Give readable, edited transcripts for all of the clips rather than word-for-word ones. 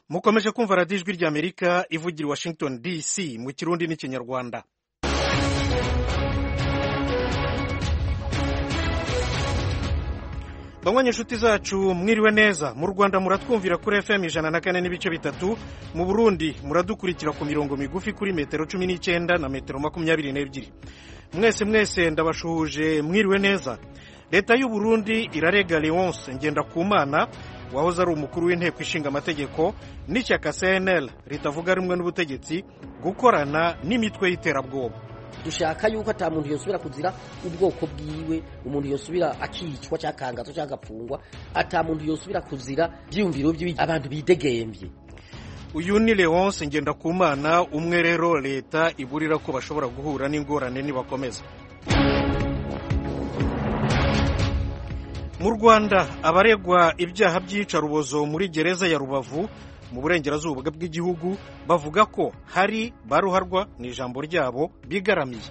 mukomeje kumva radiyo ijwi ry'Amerika ivugira i Washington DC mu Kirundi n'Ikinyarwanda. Banywanyi inshuti zacu mwiriwe neza. Mu Rwanda muratwumvira kuri FM 104.3, mu Burundi muradukurikira ku mirongo migufi kuri metero 19 na metero 22. Mwese ndabashuhuje mwiriwe neza. Leta y'u Burundi irarega Leonce Ngendakumana wahoze ari umukuru w'inteko ishinga amategeko n'ishyaka CNL ritavuga rimwe n'ubutegetsi gukorana n'imitwe y'iterabwoba. Dushaka yuko ata muntu yosubira kuzira ubwoko bwiwe, umuntu yosubira akicwa cyakangazwa cyagapfungwa, ata muntu yosubira kuzira byiyumviro by'abantu bidegembye. Uyu ni Leonce Ngendakumana, umwe rero leta iburira ko bashobora guhura n'ingorane nibakomeza. Mu Rwanda abaregwa ibyaha by'iyicarubozo muri gereza ya Rubavu mu burengerazuba bw'igihugu bavuga ko hari baruharwa n'ijambo ryabo bigaramiye.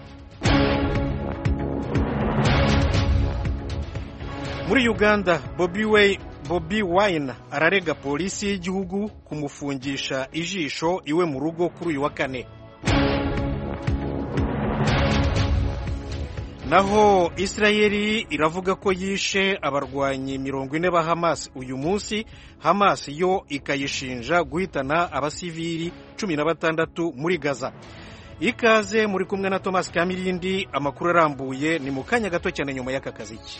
Muri Uganda Bobi Wine ararega polisi y'igihugu kumufungisha ijisho iwe mu rugo kuri uyu wa kane. Naho Israeli iravuga ko yishe abarwanyi 40 ba Hamas uyu munsi, Hamas yo ikayishinja guhitana abasivili 16 muri Gaza. Ikaze muri kumwe na Thomas Kamirindi, amakuru arambuye ni mu kanya gato cyane nyuma y'aka kaziki.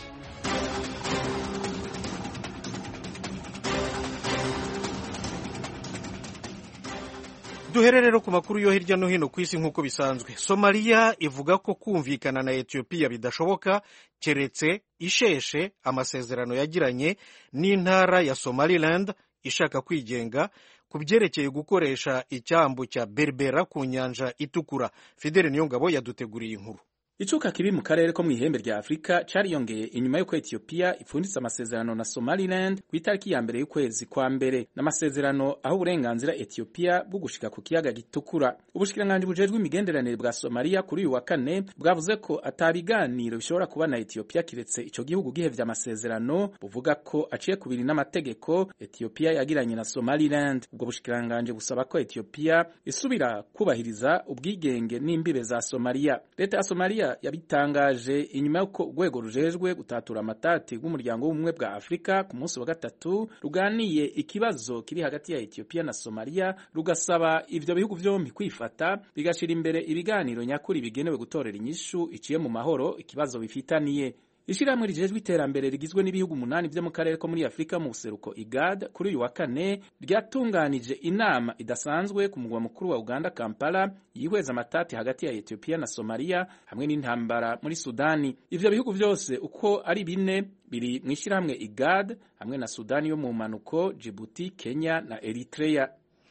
Duhererero ku makuru yo hirya no hino ku isi nk'uko bisanzwe. Somalia ivuga ko kumvikana na Ethiopia bidashoboka keretse isheshe amasezerano yagiranye n'intara ya Somaliland ishaka kwigenga ku byerekeye gukoresha icyambu cya Berbera ku nyanja itukura. Fidele Niyongabo yaduteguriye inkuru. Icuka kibi mu karere ko mw'ihembe rya Afrika cariyongeye inyuma y'uko Ethiopia ipfunditse amasezerano na Somaliland ku itariki ya mbere y'ukwezi kwa mbere, n'amasezerano aho uburenganzira Ethiopia bwo gushika ku kiyaga gitukura. Ubushikiranganji bujejwe imigenderanire bwa Somalia kuri uyu wa kane bwavuze ko atabiganiro bishobora kuba na Ethiopia kiretse ico gihugu gihevye amasezerano, buvuga ko aciye kubiri n'amategeko Ethiopia yagiranye na Somaliland. Ubwo bushikiranganji busaba ko Ethiopia isubira kubahiriza ubwigenge n'imbibe za Somalia. Leta ya Somalia yabitangaje inyuma y'uko urwego rujejwe gutatura amatati rw'umuryango w'ubumwe bwa Afrika ku munsi wa gatatu ruganiye ikibazo kiri hagati ya Ethiopia na Somalia, rugasaba ivyo bihugu vyombi kwifata bigashira imbere ibiganiro nyakuri bigenewe gutorera inyishu iciye mu mahoro ikibazo bifitaniye. Ishirahamwe rijejwe iterambere rigizwe n'ibihugu 8 vyo mu karere ko muri Afrika mu buseruko IGAD kuri uyu wa kane ryatunganije inama idasanzwe ku mugwa mukuru wa Uganda Kampala yihweza amatati hagati ya Ethiopia na Somalia hamwe n'intambara muri Sudani. Ivyo bihugu vyose uko ari 4 biri mu ishirahamwe IGAD hamwe na Sudani yo mu manuko, Djibouti, Kenya na Eritrea.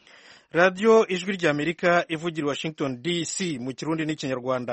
Radio Ijwi ry'Amerika ivugira Washington DC mu Kirundi n'Ikinyarwanda.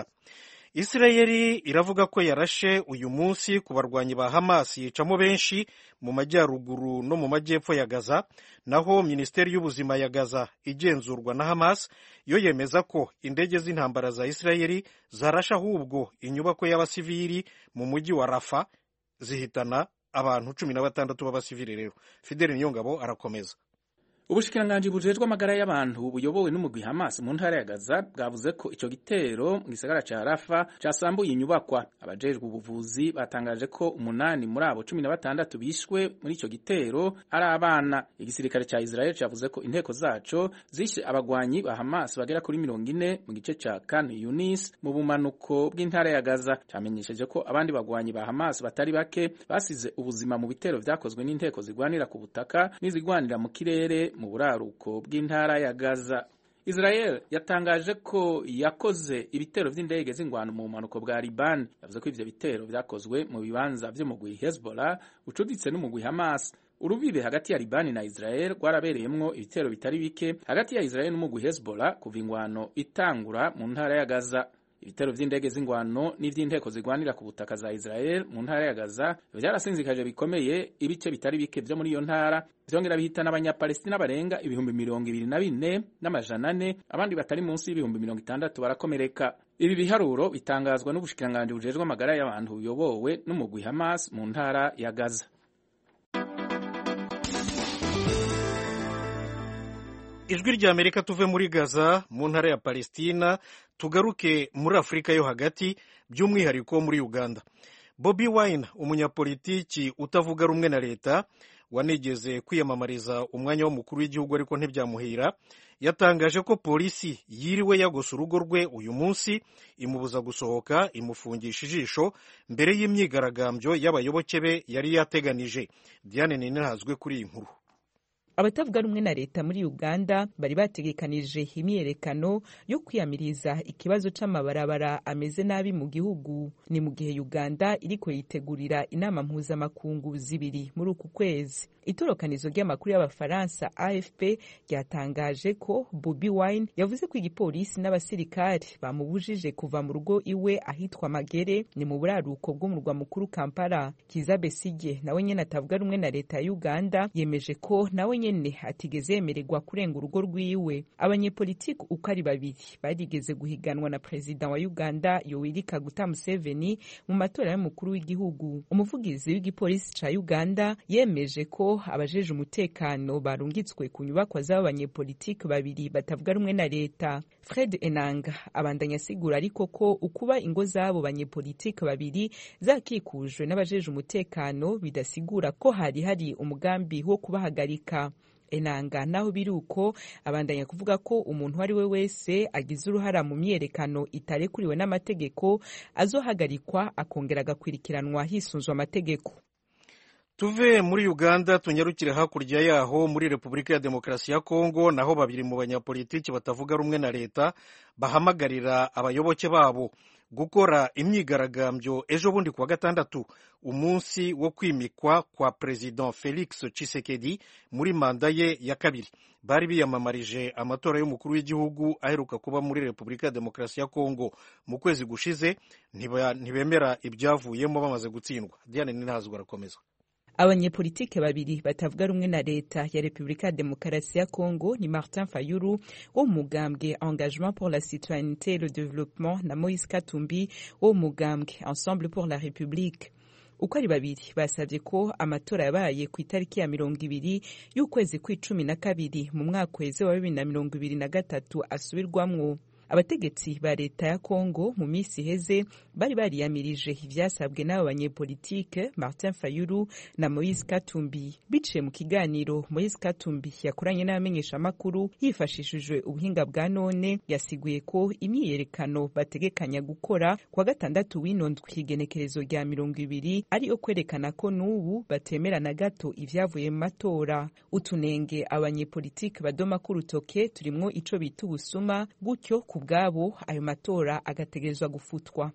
Israeli iravuga ko yarashe uyu munsi ku barwanyi ba Hamas yicamo benshi mu majyaruguru no mu majyepfo ya Gaza, naho Minisiteri y'Ubuzima ya Gaza igenzurwa na Hamas yo yemeza ko indege z'intambara za Israeli zarashe ahubwo inyubako y'abasivili mu mujyi wa Rafa zihitana abantu 16 b'abasivili. Rero Fidele Niyongabo arakomeza. Ubushikiranganji bujejwe amagara y'abantu buyobowe n'umugwi Hamas mu ntara ya Gaza bwavuze ko ico gitero mu gisagara ca Rafa casambuye inyubakwa. Abajejwe ubuvuzi batangaje ko 8 muri abo 16 bishwe muri ico gitero ari abana. Igisirikare ca Israel cavuze ko inteko zaco zishe abagwanyi ba Hamas bagera kuri 40 mu gice ca Khan Yunis mu bumanuko bw'intara ya Gaza. Camenyesheje ko abandi bagwanyi ba Hamas batari bake basize ubuzima mu bitero vyakozwe n'inteko zigwanira ku butaka n'izigwanira mu kirere mu buraruko bw'intara ya Gaza. Israel yatangaje ko yakoze ibitero vy'indege z'ingwano mu manuko bwa Liban. Yavuze ko ivyo bitero vyakozwe mu bibanza vy'umugwi Hezbollah ucuditse n'umugwi Hamas. Urubibe hagati ya Liban na Israel rwarabereyemwo ibitero bitari bike hagati ya Israel n'umugwi Hezbollah kuva ingwano itangura mu ntara ya Gaza. Ibitero vy'indege z'ingwano n'ivy'inteko zigwanira ku butaka za Israel mu ntara ya Gaza vyarasinzikaje bikomeye ibice bitari bike vyo muri iyo ntara, vyongera bihitana abanyapalestina barenga 24,000 n'amajana 4, abandi batari munsi y'ibihumbi 60 barakomereka. Ibi biharuro bitangazwa n'ubushikiranganji bujejwe amagara y'abantu buyobowe n'umugwi Hamas mu ntara ya Gaza. ijwi rya Amerika tuve muri Gaza mu ntara ya Palestina tugaruke muri Afurika yo hagati by'umwihariko muri Uganda. Bobi Wine, umunyapolitiki utavuga rumwe na leta wanigeze kwiyamamariza umwanya w'umukuru w'igihugu ariko ntibyamuhira, yatangaje ko polisi yiriwe yagose urugo rwe uyu munsi, imubuza gusohoka, imufungisha ijisho mbere y'imyigaragambyo y'abayoboke be yari yateganije. Diane Ninahazwe kuri iyi nkuru. Abatavuga rumwe na leta muri Uganda bari bategekanije imyerekano yo kwiyamiriza ikibazo c'amabarabara ameze nabi mu gihugu. Ni mu gihe Uganda iriko yitegurira inama mpuzamakungu zibiri muri uku kwezi. Itorokanizo ry'amakuru y'Abafaransa AFP ryatangaje ko Bobi Wine yavuze ko igipolisi n'abasirikari bamubujije kuva mu rugo iwe ahitwa Magere, ni mu buraruko bw'umurwa mukuru Kampala. Kizza Besigye nawe nyene atavuga rumwe na leta ya Uganda yemeje ko nawe nyene atigeze yemererwa kurenga urugo rwiwe. Abanyepolitiki uko ari babiri barigeze guhiganwa na perezida wa Uganda Yoweri Kaguta Museveni mu matora y'umukuru w'igihugu. Umuvugizi w'igipolisi ca Uganda yemeje ko abajeje umutekano barungitswe ku nyubakwa z'abanyepolitiki babiri batavuga rumwe na leta. Fred Enanga abandanya asigura ariko ko ukuba ingo z'abo banyepolitiki babiri zakikujwe n'abajeje umutekano bidasigura ko hari umugambi wo kubahagarika. Enanga naho biruko abandanya kuvuga ko umuntu ari we wese agize uruhara mu myerekano itarekuriwe n'amategeko azohagarikwa akongera agakwirikiranwa hisunzwe amategeko. Tuve muri Uganda tunyarukire hakurya yaho muri Repubulika ya Demokarasi ya Kongo, naho babiri mu banyapolitiki batavuga rumwe na leta bahamagarira abayoboke babo gukora imyigaragambyo ejo bundi kuwa gatandatu, umunsi wo kwimikwa kwa President Felix Tshisekedi muri manda ye ya kabiri. Bari biyamamarije amatora y'umukuru w'igihugu aheruka kuba muri Repubulika ya Demokarasi ya Kongo mu kwezi gushize, ntibemera ibyavuyemo bamaze gutsindwa. Diane Ninahazwe arakomeza. Abanyepolitike babiri batavuga rumwe na leta ya Repubulika ya Demokarasi ya Kongo ni Martin Fayulu wo mugambwe Engagement pour la Citoyenneté et le Développement na Moïse Katumbi wo mugambwe Ensemble pour la République. Uko ari babiri basabye ko amatora yabaye ku itariki ya 20 y'ukwezi kwa12 mu mwaka weze wa 2023 asubirwamwo. Abategetsi ba leta ya Kongo mu misi heze bari bariyamirije ivyasabwe n'abo banyepolitike Martin Fayulu na Moïse Katumbi. Biciye mu kiganiro, Moïse Katumbi yakoranye n'abamenyesha makuru yifashishije ubuhinga bwa none, yasiguye ko imyiyerekano bategekanya gukora kwa gatandatu w'inondwi igenekerezo rya 20 ari okwerekana ko n'ubu batemera na gato ivyavuye mu matora. Utunenge abanyepolitike badoma ku rutoke turimwo ico bita ubusuma, gutyo kubwabo ayo matora agategerezwa gufutwa.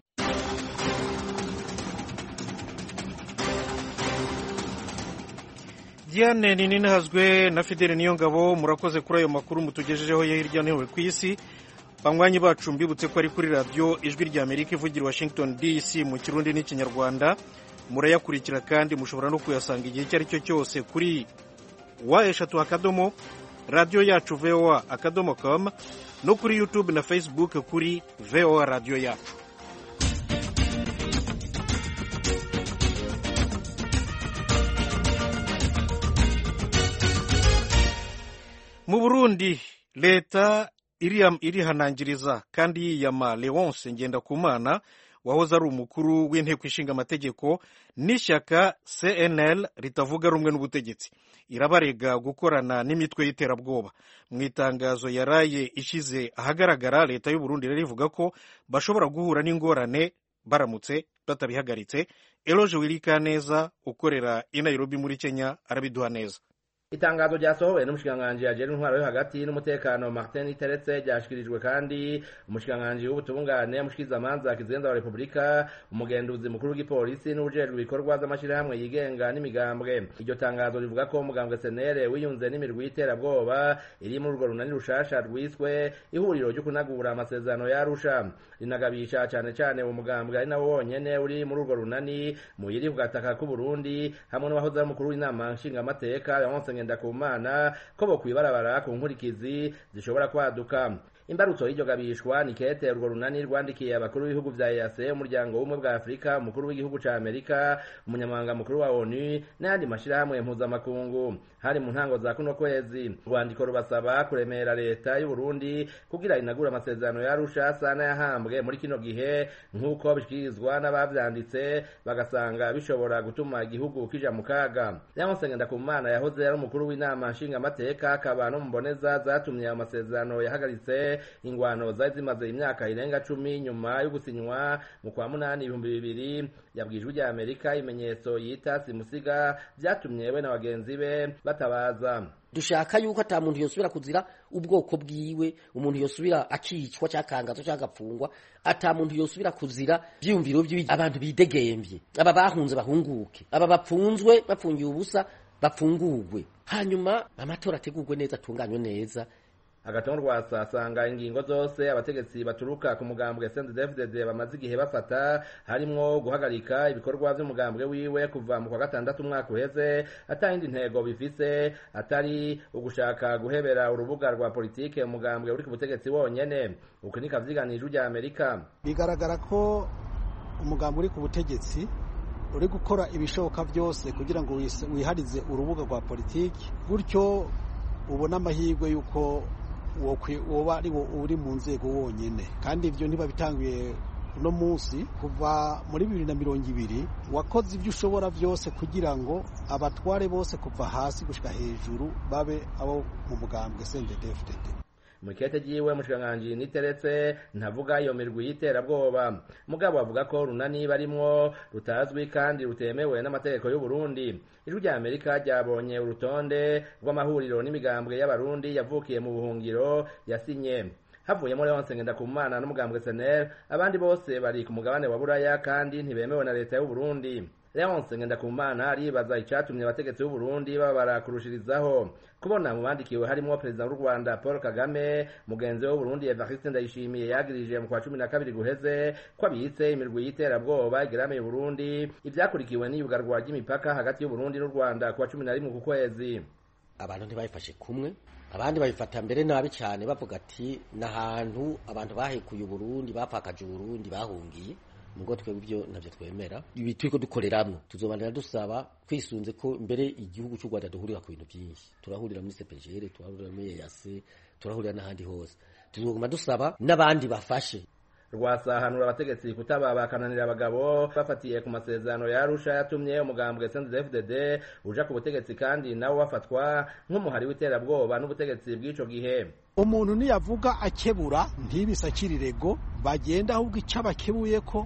Diane Ninahazwe na Fidele Niyongabo murakoze kuri ayo makuru mutugejejeho hirya no hino ku isi. Banywanyi bacu mbibutse ko ari kuri radio Ijwi rya Amerika ivugira Washington DC mu Kirundi n'Ikinyarwanda. Murayakurikira kandi mushobora no kuyasanga igihe icyo ari cyo cyose kuri wa3 radio yacu voa.com no kuri YouTube na Facebook kuri VOA radio yacu. Mu Burundi leta irihanangiriza kandi yiyama Leonce Ngendakumana wahoze ari umukuru w'inteko ishinga amategeko n'ishyaka CNL ritavuga rumwe n'ubutegetsi. Irabarega gukorana n'imitwe y'iterabwoba. Mu itangazo yaraye ishize ahagaragara, leta y'u Burundi rivuga ko bashobora guhura n'ingorane baramutse batabihagaritse. Eloge Wilikaneza ukorera i Nairobi muri Kenya arabiduha neza. Itangazo ryasohowe n'umushikiranganji ajejwe intwaro yo hagati n'umutekano Martin Teretse ryashikirijwe kandi umushikiranganji w'ubutungane mushikirizamanza kizenza wa Republika, umugenduzi mukuru w'igipolisi n'ubujejwe ibikorwa z'amashirahamwe yigenga n'imigambwe. Iryo tangazo rivuga ko umugambwe CNL wiyunze n'imirwi y'iterabwoba iri muri urwo runani rushasha rwiswe ihuriro ryo kunagura amasezerano ya Arusha. Rinagabisha cyane cyane umugambwe ari nawo wonyene uri muri urwo runani muyiri kugataka ku Burundi hamwe n'abahoze ari mukuru w'inama nshinga amateka Leonce Ngendakumana ko bokwibarabara ku nkurikizi zishobora kwaduka. imbarutso y'iryo gabishwa ni kete urwo runani rwandikiye abakuru b'ibihugu vya EAC, umuryango w'ubumwe bwa Afurika, umukuru w'igihugu ca Amerika, umunyamabanga mukuru wa ONU n'ayandi mashirahamwe mpuzamakungu. Hari mu ntango za kuno kwezi urwandiko rubasaba kuremera leta y'u Burundi kugira inagura amasezerano ya Arusha asa n'ayahambwe muri kino gihe nk'uko bishikirizwa n'abavyanditse, bagasanga bishobora gutuma igihugu kija mu kaga. Leonce Ngendakumana yahoze ari umukuru w'inama nshingamateka, akaba no mboneza zatumye ayo masezerano yahagaritse ingwano zari zimaze imyaka irenga 10 nyuma yo gusinywa mu kwa munani 2000. Yabwijwe rya Amerika imenyetso yita simusiga vyatumye we na bagenzi be batabaza. Dushaka yuko ata muntu yosubira kuzira ubwoko bwiwe, umuntu yosubira akicwa cyakangazo cyagapfungwa, ata muntu yosubira kuzira byumviro by'abantu bidegembye, aba bahunze bahunguke, aba bapfunzwe bapfungiye ubusa bapfungurwe, hanyuma amatora ategurwe neza, atunganywe neza. Agatongo rwasasanga ingingo zose abategetsi baturuka ku mugambwe CNDD-FDD bamaze igihe bafata, harimwo guhagarika ibikorwa by'umugambwe wiwe kuva mu kwa gatandatu umwaka uheze, atayindi ntego bifise atari ugushaka guhebera urubuga rwa politike umugambwe uri ku butegetsi wonyene. Uko ni kavyiganije rya Amerika. Bigaragara ko umugambwe uri ku butegetsi uri gukora ibishoboka byose kugira ngo wiharize urubuga rwa politike, gutyo ubona amahirwe yuko woba ari wo uri mu nzego wonyene. Kandi ivyo ntibabitanguye uno munsi, kuva muri 2020 wakoze ibyo ushobora byose kugira ngo abatware bose kuva hasi gushika hejuru babe abo mu mugambwe CNDD-FDD. Mukete jiwe mushikiranganji Niteretse ntavuga iyo mirwi y'iterabwoba, mugabo avuga ko runani barimwo rutazwi kandi rutemewe n'amategeko y'u Burundi. Ijwi rya Amerika ryabonye urutonde rw'amahuriro n'imigambwe y'abarundi yavukiye mu buhungiro yasinye. Havuyemo Leonce Ngendakumana n'umugambwe SNL, abandi bose bari ku mugabane wa Buraya kandi ntibemewe na leta y'u Burundi. Leonce Ngendakumana aribaza icatumye abategetsi b'u Burundi babara kurushirizaho kubona mu bandikiwe harimo Perezida w'u Rwanda Paul Kagame, mugenzi w'u Burundi Evariste Ndayishimiye yagirije mu kwa 12 guheze ko abitse imirwi y'iterabwoba igeramiye u Burundi, ivyakurikiwe n'iyugarwa ry'imipaka hagati y'u Burundi n'u Rwanda ku wa 11 ku kwezi. Abantu ntibafashe kumwe, abandi babifata mbere nabi cyane bavuga ati nahantu abantu bahekuye u Burundi, bapfakaje u Burundi, bahungiye. Mugo twebyo navyo twemera, ibi turiko dukoreramwe tuzobanira dusaba kwisunze ko mbere igihugu cy'u Rwanda duhurira ku bintu byinshi. Turahurira muri CPGL, turahurira muri EAC, turahurira n'ahandi hose. Tuzoguma dusaba n'abandi bafashe. Rwasahanura abategetsi kutaba bakananira abagabo bafatiye ku masezerano ya Arusha yatumye umugambwe CNDD-FDD uja ku butegetsi, kandi nawo wafatwa nk'umuhari w'iterabwoba n'ubutegetsi bw'ico gihe. Umuntu niyavuga akebura ntibisakirirego, bagenda ahubwo icabakebuye ko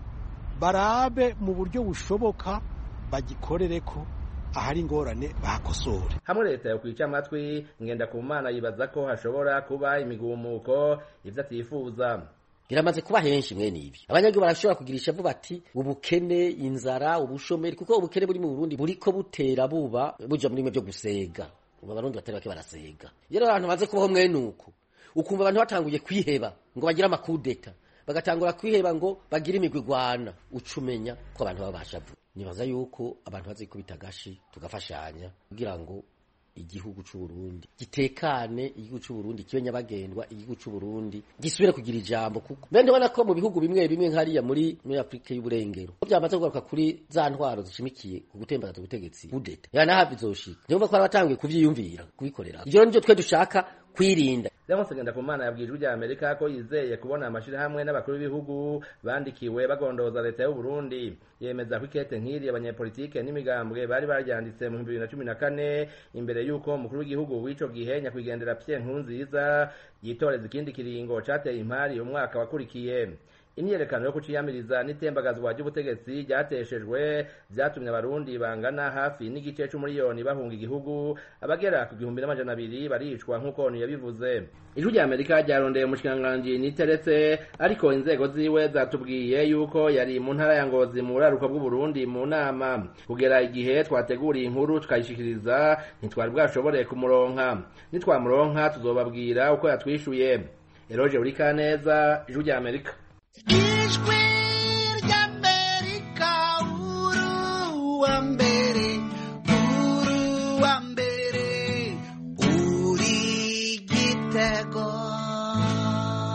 barabe mu buryo bushoboka bagikorere ko ahari ingorane bakosore. Hamwe leta yo kwica amatwi, Ngendakumana yibaza ko hashobora kuba imigumuko ivyo atifuza. Biramaze kuba henshi mwene ibi. Abanyagihugu barashobora kugirisha vuba ati ubukene, inzara, ubushomeri, kuko ubukene buri mu Burundi buriko butera buba buja muri mwe byo gusega. Abarundi batari bake barasega. Yero abantu baze kubaho mwene uko. Ukumva abantu batanguye kwiheba ngo bagira amakudeta, bagatangura kwiheba ngo bagira imigwigwana, ucumenya ko abantu babashavu. Nibaza yuko abantu bazi kubitagashi tugafashanya kugira ngo igihugu cy'u Burundi gitekane, igihugu cy'u Burundi kibe nyabagendwa, igihugu cy'u Burundi gisubire kugira ijambo. Kuko bende ubona ko mu bihugu bimwe bimwe nkariya muri Afrika y'uburengero byamaze kugaruka kuri za ntwaro zishimikiye ku gutembaza ubutegetsi budeta, yana hafi zoshika. Niyo ko abatangiye kuvyiyumvira kubikorera. Ivyo nivyo twe dushaka kwirinda. Leonce Ngendakumana yabwijwe rya Amerika ko yizeye kubona amashirahamwe n'abakuru b'ibihugu bandikiwe bagondoza leta y'u Burundi. Yemeza ko ikete nk'iri abanyepolitike n'imigambwe bari baryanditse mu 2014 imbere yuko umukuru w'igihugu w'ico gihe nyakwigendera Pierre Nkurunziza yitoreza ikindi kiringo cateye impari umwaka wakurikiye. Imyerekano yo kuciyamiriza n'itembagazwa ry'ubutegetsi ryateshejwe vyatumye abarundi bangana hafi n'igice c'umuriyoni bahunga igihugu, abagera ku 200,000 baricwa nk'uko ONU yabivuze. Ijwi rya Amerika ryarondeye umushikiranganji Niteretse, ariko inzego ziwe zatubwiye yuko yari mu ntara ya Ngozi mu buraruko bw'u Burundi mu nama. Kugera igihe twateguriye inkuru tukayishikiriza ntitwari bwashobore kumuronka. Nitwamuronka tuzobabwira uko yatwishuye. Eroje Urikaneza, Ijwi rya Amerika. Ijwi ry'Amerika, uruwa mbere, uri igitego.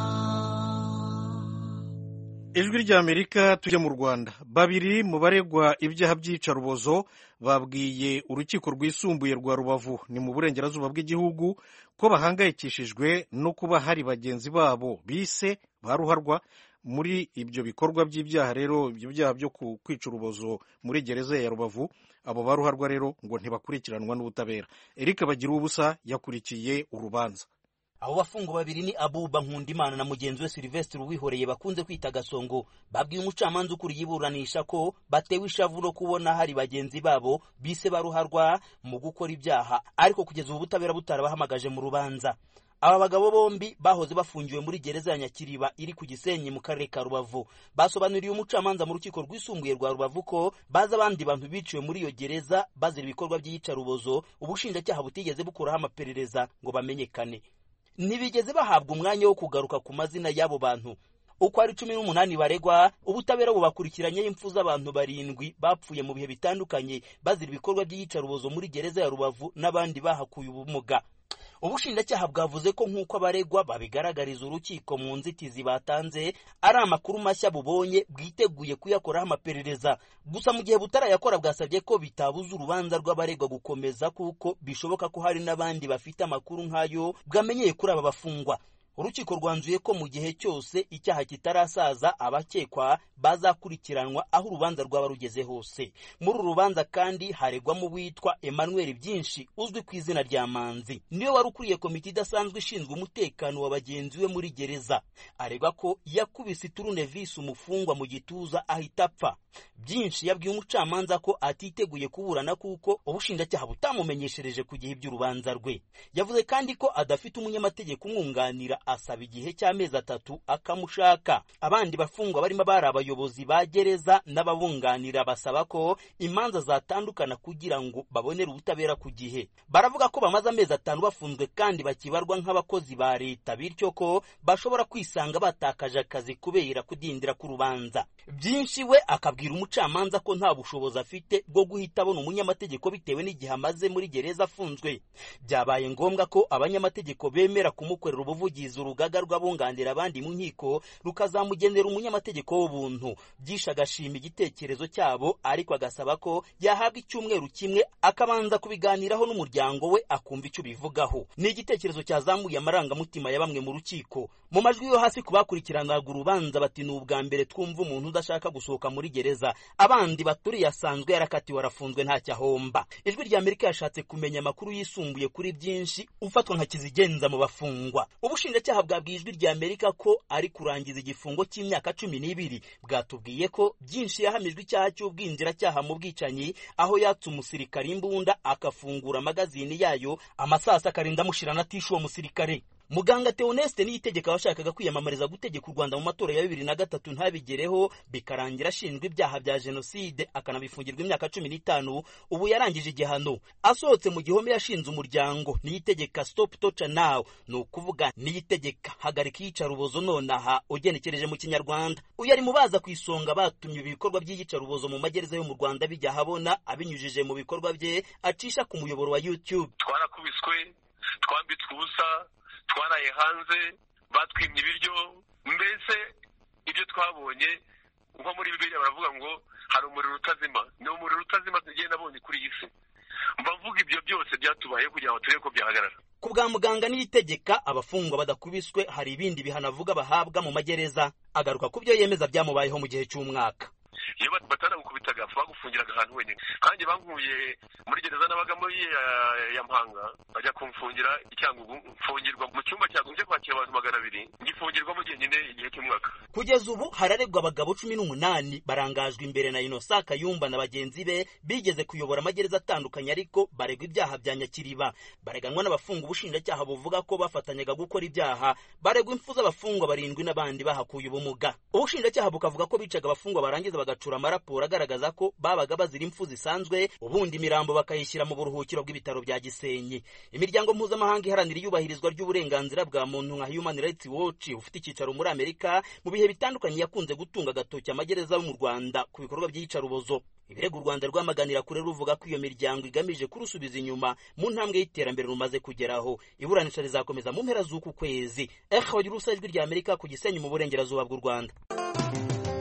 ijwi ry'Amerika tujya mu Rwanda. Babiri mu baregwa ibyaha by'iyicarubozo babwiye urukiko rwisumbuye rwa Rubavu ni mu burengerazuba bw'igihugu ko bahangayikishijwe no kuba hari bagenzi babo bise ba ruharwa muri ibyo bikorwa by'ibyaha. Rero ibyo byaha byo kwica urubozo muri gereza ya Rubavu, abo ba ruharwa rero ngo ntibakurikiranwa n'ubutabera. Eric Bagiruwubusa yakurikiye urubanza. Abo bafungo babiri ni Abuba Nkundimana na mugenzi we Sylvestre Uwihoreye bakunze kwita Gasongo. Babwiye umucamanza ukuriye iburanisha ko batewe ishavu no kubona hari bagenzi babo bise baruharwa mu gukora ibyaha, ariko kugeza ubu butabera butarabahamagaje mu rubanza. Aba bagabo bombi bahoze bafungiwe muri gereza ya Nyakiriba iri ku Gisenyi mu karere ka Rubavu. Basobanuriye umucamanza mu rukiko rwisumbuye rwa Rubavu ko baza abandi bantu biciwe muri iyo gereza bazira ibikorwa by'iyicarubozo ubushinjacyaha butigeze bukuraho amaperereza ngo bamenyekane. Ntibigeze bahabwa umwanya wo kugaruka ku mazina y'abo bantu. Uko ari 18 baregwa, ubutabera bubakurikiranye impfu z'abantu 7 bapfuye mu bihe bitandukanye bazira ibikorwa by'iyicarubozo muri gereza ya Rubavu n'abandi bahakuye ubumuga. Ubushinjacyaha bwavuze ko nk'uko abaregwa babigaragariza urukiko mu nzitizi batanze ari amakuru mashya bubonye bwiteguye kuyakoraho amaperereza. Gusa mu gihe butarayakora bwasabye ko bitabuza urubanza rw'abaregwa gukomeza kuko bishoboka ko hari n'abandi bafite amakuru nk'ayo bwamenyeye kuri aba bafungwa. Urukiko rwanzuye ko mu gihe cyose icyaha kitarasaza abakekwa bazakurikiranwa aho urubanza rwaba rugeze hose. Muri uru rubanza kandi haregwamo witwa Emmanuel Byinshi uzwi ku izina rya Manzi, niwe wari ukuriye komite idasanzwe ishinzwe umutekano wa bagenzi we muri gereza. Aregwa ko yakubise turunevisi umufungwa mu gituza ahita apfa. Byinshi yabwiye umucamanza ko atiteguye kuburana kuko ubushinjacyaha butamumenyeshereje ku gihe by'urubanza rwe. Yavuze kandi ko adafite umunyamategeko umwunganira, asaba igihe cy'amezi 3 akamushaka. Abandi bafungwa barimo bari abayobozi ba gereza n'ababunganira basaba ko imanza zatandukana kugira ngo babonere ubutabera ku gihe. Baravuga ko bamaze amezi 5 bafunzwe kandi bakibarwa nk'abakozi ba leta, bityo ko bashobora kwisanga batakaje akazi kubera kudindira ku rubanza. Byinshi we akabwira umucamanza ko nta bushobozi afite bwo guhita abona umunyamategeko bitewe n'igihe amaze muri gereza afunzwe. Byabaye ngombwa ko abanyamategeko bemera kumukorera ubuvugizi urugaga rw'abunganira abandi mu nkiko rukazamugenera umunyamategeko w'ubuntu. Byisha agashima igitekerezo cyabo, ariko agasaba ko yahabwa icyumweru kimwe akabanza kubiganiraho n'umuryango we akumva icyo bivugaho. Ni igitekerezo cyazamuye amarangamutima ya bamwe mu rukiko. Mu majwi yo hasi kubakurikiranaga urubanza bati ni ubwa mbere twumva umuntu udashaka gusohoka muri gereza. Abandi baturiye asanzwe yarakatiwe arafunzwe nta cyahomba. Ijwi ry'Amerika yashatse kumenya amakuru yisumbuye kuri Byinshi ufatwa nka kizigenza mu bafungwa. Ubushinjacyaha bwabwiye Ijwi ry'Amerika ko ari kurangiza igifungo cy'imyaka 12. Bwatubwiye ko Byinshi yahamijwe icyaha cy'ubwinjiracyaha mu bwicanyi aho yatse umusirikare imbunda akafungura amagazini yayo amasasa akarinda amushirana atishe uwo musirikare. Muganga Theoneste Niyitegeka washakaga kwiyamamariza gutegeka u Rwanda mu matora ya 2003 ntabigereho bikarangira ashinjwa ibyaha bya jenoside akanabifungirwa imyaka 15. Ubu yarangije igihano. Asohotse mu gihome yashinze umuryango Niyitegeka Stop Torture Now, no kuvuga Niyitegeka hagarika iyicarubozo nonaha ugenekereje mu Kinyarwanda. Uyu ari mubaza kwisonga batumye ibikorwa by'iyicarubozo mu magereza yo mu Rwanda bijya habona abinyujije mu bikorwa bye acisha ku muyoboro wa YouTube. Twarakubiswe, twambitswe ubusa, twaraye hanze, batwimye ibiryo, mbese ibyo twabonye nko muri Bibiliya baravuga ngo hari umuriro utazima. Ni umuriro utazima tugiye nabonye kuri iyi si. Mbavuga ibyo byose byatubaye kugira ngo turebe ko byahagarara. Ku bwa muganga Niyitegeka abafungwa badakubiswe hari ibindi bihanavuga bahabwa mu magereza. Agaruka ku byo yemeza byamubayeho mu gihe cy'umwaka. Iyo bataragukubitaga bagufungiraga ahantu wenyine. Kandi bankuye muri gereza nabaga muri ya Mpanga bajya kumfungira icyangugu, mfungirwa mu cyumba cyagombye kwakira abantu 200, ngifungirwamo jyenyine igihe cy'umwaka. Kugeza ubu hararegwa abagabo 18 barangajwe imbere na Innocent Kayumba na bagenzi be bigeze kuyobora amagereza atandukanye, ariko baregwa ibyaha bya Nyakiriba. Bareganwa n'abafunga ubushinjacyaha buvuga ko bafatanyaga gukora ibyaha. Baregwa impfu z'abafungwa 7 n'abandi bahakuye ubumuga. Ubushinjacyaha bukavuga ko bicaga abafungwa barangiza bagacura amaraporo agaragaza ko babaga bazira impfu zisanzwe, ubundi imirambo bakayishyira mu buruhukiro bw'ibitaro bya Gisenyi. Imiryango mpuzamahanga iharanira iyubahirizwa ry'uburenganzira bwa muntu nka Human Rights Watch ufite icyicaro muri Amerika mu bihe bitandukanye yakunze gutunga agatoki amagereza yo mu Rwanda ku bikorwa by'iyicarubozo. Ibirego u Rwanda rwamaganira kure ruvuga ko iyo miryango igamije kurusubiza inyuma mu ntambwe y'iterambere rumaze kugeraho. Iburanisha rizakomeza mu mpera z'uku kwezi. Ijwi ry'Amerika ku Gisenyi mu burengerazuba bw'u Rwanda.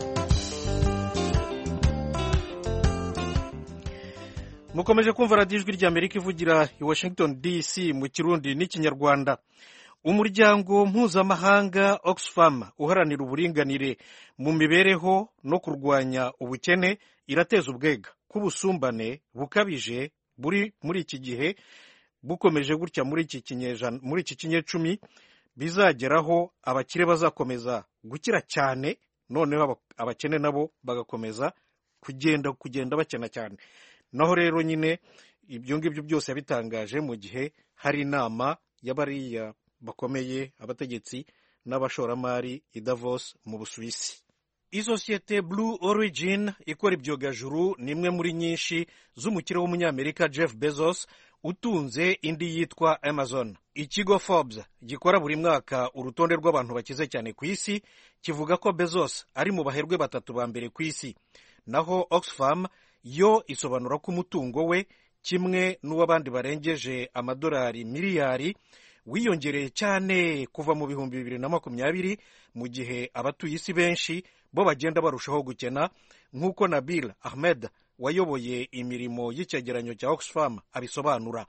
mukomeje kumva radiyo ijwi ry'Amerika ivugira i Washington DC mu kirundi n'ikinyarwanda. Umuryango mpuzamahanga Oxfam uharanira uburinganire mu mibereho no kurwanya ubukene irateza ubwega k'ubusumbane bukabije buri muri iki gihe bukomeje gutya muri iki kinyecumi bizageraho abakire bazakomeza gukira cyane, noneho abakene nabo bagakomeza kugenda bakena cyane. Naho rero nyine ibyo ngibyo byose yabitangaje mu gihe hari inama y'abariya bakomeye abategetsi n'abashoramari i Davos mu Busuwisi. Isosiyete Blue Origin ikora ibyogajuru ni imwe muri nyinshi z'umukire w'umunyamerika Jeff Bezos utunze indi yitwa Amazon. Ikigo Forbes gikora buri mwaka urutonde rw'abantu bakize cyane ku isi kivuga ko Bezos ari mu baherwe batatu ba mbere ku isi. Naho Oxfam yo isobanura ko umutungo we kimwe n'uw'abandi barengeje amadolari miliyari wiyongereye cyane kuva mu 2020 mu gihe abatuye isi benshi bo bagenda barushaho gukena, nk'uko Nabil Ahmed wayoboye imirimo y'icyegeranyo cya Oxfam abisobanura.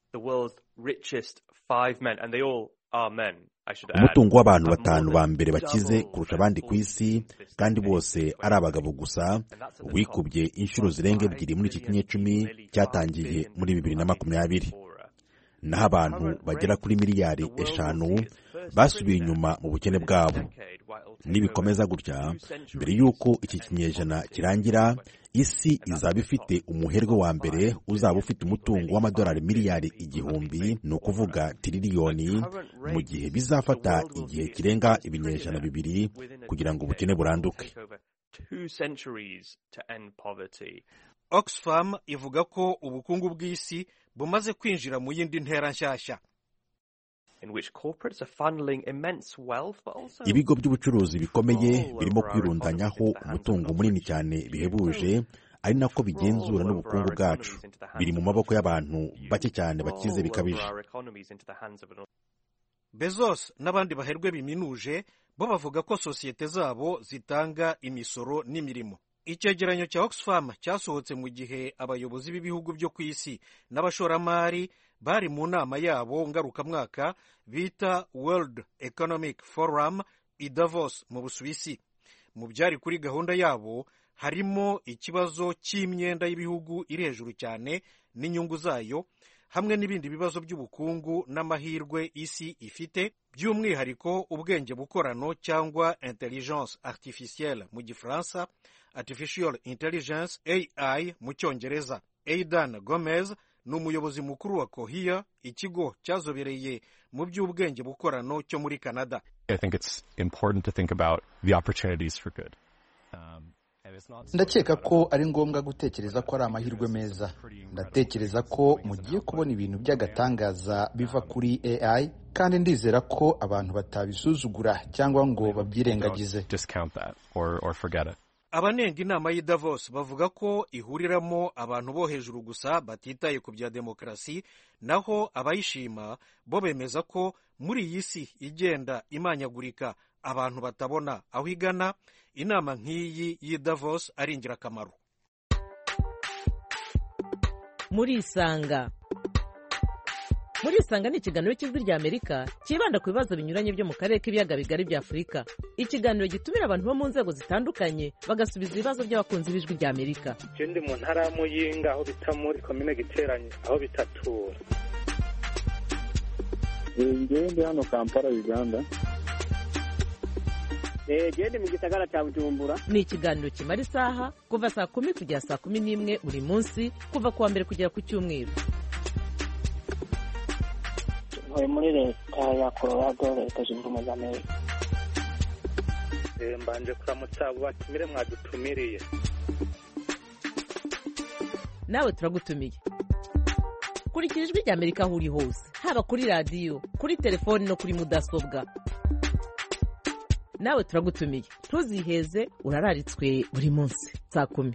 Umutungo w'abantu batanu ba mbere bakize kurusha abandi ku isi kandi bose ari abagabo gusa wikubye inshuro zirenga ebyiri muri iki kinyecumi cyatangiye muri 2020. Naho abantu bagera kuri miliyari 5 basubiye inyuma mu bukene bwabo. Nibikomeza gutya, mbere y'uko iki kinyejana kirangira, isi izaba ifite umuherwe wa mbere uzaba ufite umutungo w'amadolari miliyari 1,000, ni ukuvuga tiriliyoni, mu gihe bizafata igihe kirenga ibinyejana 2 kugira ngo ubukene buranduke. Oxfam ivuga ko ubukungu bw'isi bumaze kwinjira mu yindi ntera nshyashya. Ibigo by'ubucuruzi bikomeye birimo kwirundanyaho umutungo munini cyane bihebuje, ari nako bigenzura n'ubukungu bwacu. Biri mu maboko y'abantu bake cyane bakize bikabije. Bezos n'abandi baherwe biminuje bo bavuga ko sosiyete zabo zitanga imisoro n'imirimo. Icyegeranyo cya Oxfam cyasohotse mu gihe abayobozi b'ibihugu byo ku isi n'abashoramari bari mu nama yabo ngarukamwaka bita World Economic Forum i Davos mu Busuwisi. Mu byari kuri gahunda yabo harimo ikibazo cy'imyenda y'ibihugu iri hejuru cyane n'inyungu zayo, hamwe n'ibindi bibazo by'ubukungu n'amahirwe isi ifite, by'umwihariko ubwenge bukorano cyangwa intelligence artificielle mu Gifaransa, artificial intelligence AI mu Cyongereza. Aidan Gomez ni umuyobozi mukuru wa Cohere, ikigo cyazobereye mu by'ubwenge bukorano cyo muri Canada. Ndakeka ko ari ngombwa gutekereza ko ari amahirwe meza. Ndatekereza ko mugiye kubona ibintu by'agatangaza biva kuri AI, kandi ndizera ko abantu batabisuzugura cyangwa ngo babyirengagize. Abanenga inama y'i Davos bavuga ko ihuriramo abantu bo hejuru gusa batitaye ku bya demokarasi, naho abayishima bo bemeza ko muri iyi si igenda imanyagurika abantu batabona aho igana, inama nk'iyi y'i Davos ari ingirakamaro. Murisanga ni ikiganiro cy'ijwi ry'Amerika cyibanda ku bibazo binyuranye byo mu karere k'ibiyaga bigari bya Afurika. Ikiganiro gitumira abantu bo mu nzego zitandukanye bagasubiza ibibazo by'abakunzi b'ijwi ry'Amerika. Ndi mu ntara ya Muyinga aho bita muri komine Giteranye aho bitatura. Ndi hano Kampala, Uganda. Ndi mu gisagara cya Bujumbura. Ni ikiganiro kimara isaha kuva saa 10 kugera saa 11 buri munsi, kuva kuwa mbere kugera ku cyumweru. Muri leta ya Colorado, leta zunze ubumwe za Amerika. Mbanje kuramutsa abo batumire mwadutumiriye. Nawe turagutumiye. Kurikira ijwi ry'Amerika aho uri hose, haba kuri radiyo, kuri telefoni no kuri mudasobwa. Nawe turagutumiye. Ntuziheze, urararitswe buri munsi saa 10.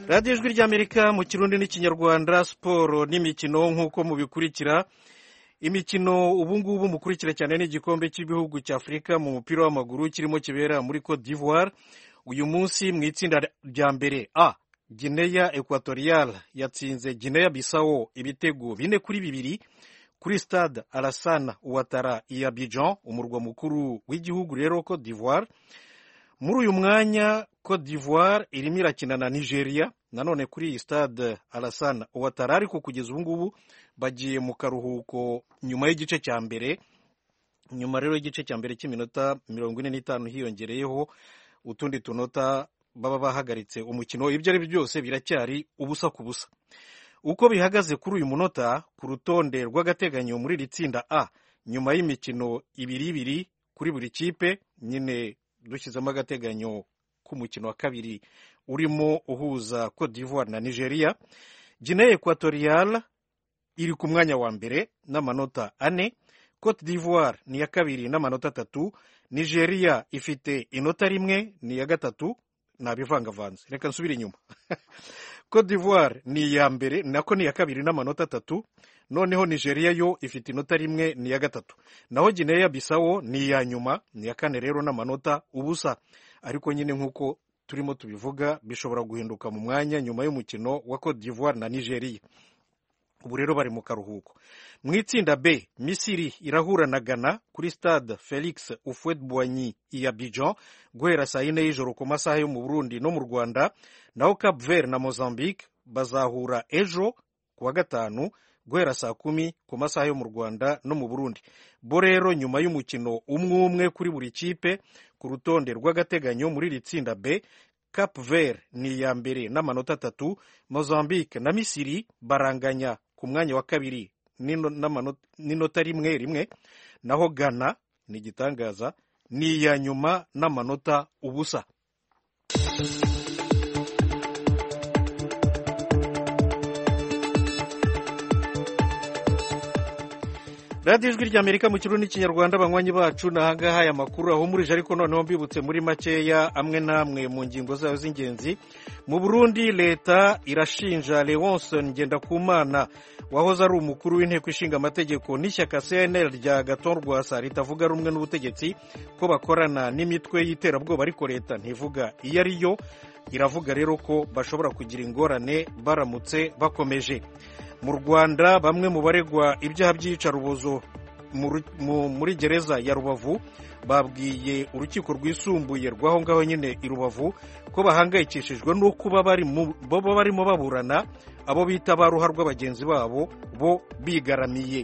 radiyo ijwi ry'amerika mu kirundi n'ikinyarwanda, siporo n'imikino nk'uko mubikurikira. Imikino ubungubu mukurikira cyane n'igikombe cy'ibihugu cya Afurika mu mupira w'amaguru kirimo kibera muri Cote d'Ivoire. Uyu munsi mu itsinda rya mbere A, Guinea Equatorial yatsinze Guinea Bissau ibitego 4-2 kuri stade Alassane Ouattara i Abidjan, umurwa mukuru w'igihugu rero Cote d'Ivoire. Muri uyu mwanya Cote d'Ivoire irimo irakina na Nigeria nanone kuri iyi stade Alassane Ouattara, ariko kugeza ubu ngubu bagiye mu karuhuko nyuma y'igice cya mbere. Nyuma rero y'igice cya mbere cy'iminota 45 hiyongereyeho utundi tunota baba bahagaritse umukino. Ibyo ari byo byose biracyari ubusa ku busa. Uko bihagaze kuri uyu munota ku rutonde rw'agateganyo muri iri tsinda A, nyuma y'imikino 2-2 kuri buri kipe, nyine dushyizemo agateganyo k'umukino wa kabiri urimo uhuza Cote d'Ivoire na Nigeria, Guinea Equatorial iri ku mwanya wa mbere n'amanota 4, Cote d'Ivoire ni iya kabiri n'amanota 3, Nigeria ifite inota 1 ni iya gatatu. Nabivangavanze, reka nsubire inyuma. Cote d'Ivoire ni iya mbere nako ni iya kabiri n'amanota 3, noneho Nigeria yo ifite inota 1 ni iya gatatu, naho Guinea Bissau ni iya nyuma ni iya kane rero n'amanota ubusa. Ariko nyine nk'uko turimo tubivuga bishobora guhinduka mu mwanya nyuma y'umukino wa Cote d'Ivoire na Nigeria. Ubu rero bari mu karuhuko. Mu itsinda B, Misiri irahura na Ghana kuri stade Felix Houphouët-Boigny i Abidjan guhera saa 4 y'ijoro ku masaha yo mu Burundi no mu Rwanda, naho Cap Vert na Mozambique bazahura ejo kuwa gatanu guhera saa 10 ku masaha yo mu Rwanda no mu Burundi. Bo rero nyuma y'umukino umwe kuri buri kipe ku rutonde rw'agateganyo muri iri tsinda B, Cap Vert ni iya mbere n'amanota 3, Mozambique na Misiri baranganya ku mwanya wa kabiri n'inota 1, naho Ghana ni igitangaza ni iya nyuma n'amanota ubusa. radiyo ijwi ry'amerika mu kirundi n'ikinyarwanda, abanywanyi bacu nahangaha aya makuru aho murije, ariko noneho mbibutse muri makeya amwe namwe mu ngingo zayo z'ingenzi. Mu Burundi leta irashinja Leonce Ngendakumana wahoze ari umukuru w'inteko ishinga amategeko n'ishyaka CNL rya Agathon Rwasa ritavuga rumwe n'ubutegetsi ko bakorana n'imitwe y'iterabwoba, ariko leta ntivuga iyo ari yo. Iravuga rero ko bashobora kugira ingorane baramutse bakomeje. Mu Rwanda bamwe mu baregwa ibyaha by'iyicarubozo muri gereza ya Rubavu babwiye urukiko rwisumbuye rw'aho ngaho nyine i Rubavu ko bahangayikishijwe no kuba barimo baburana abo bita ba ruharwa bagenzi babo bo bigaramiye.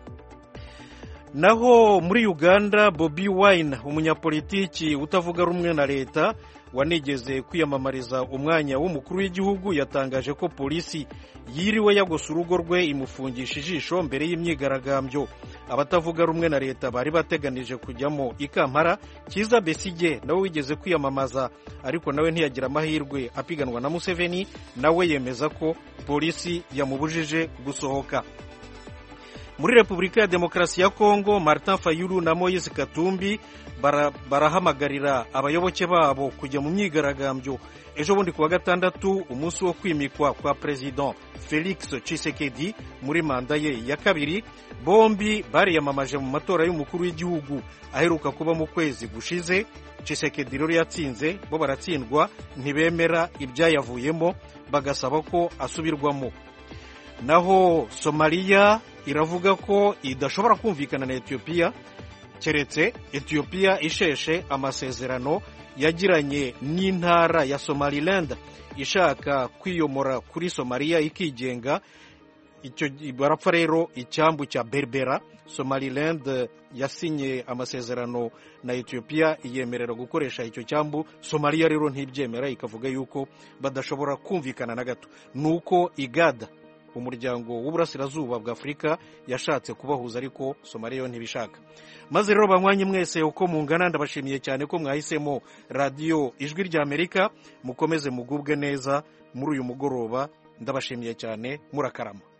Naho muri Uganda, Bobi Wine umunyapolitiki utavuga rumwe na leta wanigeze kwiyamamariza umwanya w'umukuru w'igihugu yatangaje ko polisi yiriwe yagosa urugo rwe imufungisha ijisho mbere y'imyigaragambyo. Abatavuga rumwe na leta bari bateganije kujyamo i Kampala. Kiza Besigye nawe wigeze kwiyamamaza ariko nawe ntiyagira amahirwe apiganwa na Museveni, nawe yemeza ko polisi yamubujije gusohoka. Muri Repubulika ya Demokarasi ya Kongo, Martin Fayulu na Moise Katumbi barahamagarira abayoboke babo kujya mu myigaragambyo ejo bundi kuwa gatandatu, umunsi wo kwimikwa kwa President Felix Tshisekedi muri manda ye ya kabiri. Bombi bariyamamaje mu matora y'umukuru w'igihugu aheruka kuba mu kwezi gushize. Tshisekedi rero yatsinze, bo baratsindwa, ntibemera ibyayavuyemo, bagasaba ko asubirwamo. Naho Somalia iravuga ko idashobora kumvikana na Ethiopia keretse Ethiopia isheshe amasezerano yagiranye n'intara ya Somaliland ishaka kwiyomora kuri Somalia ikigenga. Icyo barapfa rero icyambu cya Berbera. Somaliland yasinye amasezerano na Ethiopia iyemerera gukoresha icyo cyambu. Somalia rero ntibyemera, ikavuga yuko badashobora kumvikana na gato. Nuko IGAD, umuryango w'uburasirazuba bwa Afurika, yashatse kubahuza ariko Somalia ntibishaka. Maze rero banywanyi mwese uko mungana, ndabashimiye cyane ko mwahisemo radiyo ijwi ry'Amerika. Mukomeze mugubwe neza muri uyu mugoroba, ndabashimiye cyane, murakarama.